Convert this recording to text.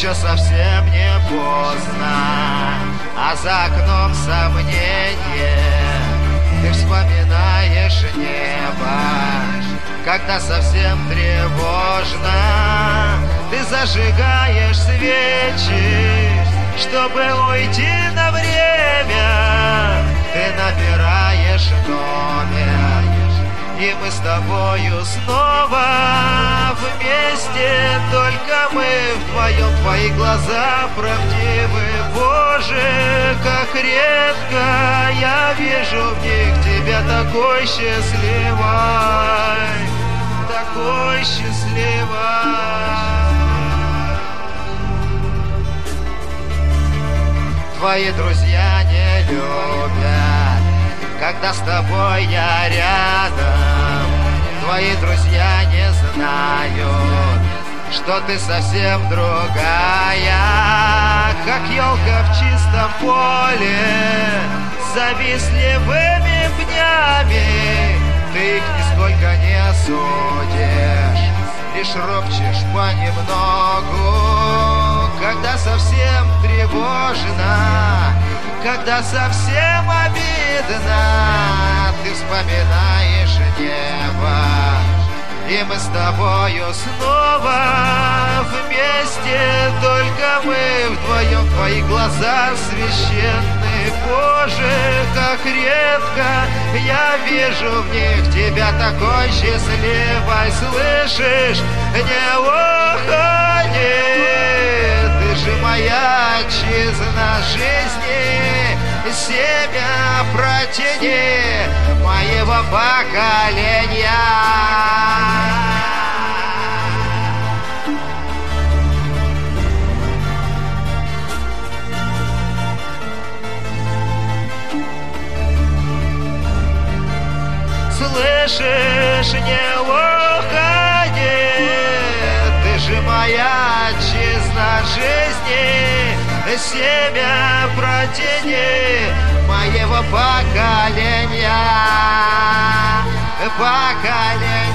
еще совсем не поздно, а за окном сомнение. Ты вспоминаешь небо, когда совсем тревожно. Ты зажигаешь свечи, чтобы уйти на время. Ты набираешь номер, и мы с тобою снова вместе. Только мы вдвоем, твои глаза правдивы. Боже, как редко я вижу в них тебя такой счастливой, такой счастливой. Твои друзья не любят, когда с тобой я рядом. Твои друзья не знают, что ты совсем другая, как елка в чистом поле, с завистливыми пнями. Ты их нисколько не осудишь, лишь ропчешь понемногу, когда совсем тревожно, когда совсем обидно. Ты вспоминаешь небо, и мы с тобою снова вместе. Только мы вдвоем, твои глаза священные. Боже, как редко я вижу в них тебя такой счастливой. Слышишь, не уходи, ты же моя отчизна жизни. Семя протяни моего поколения. Слышишь, не уходи, ты же моя отчизна жизни. Семя протяни моего поколения, поколения.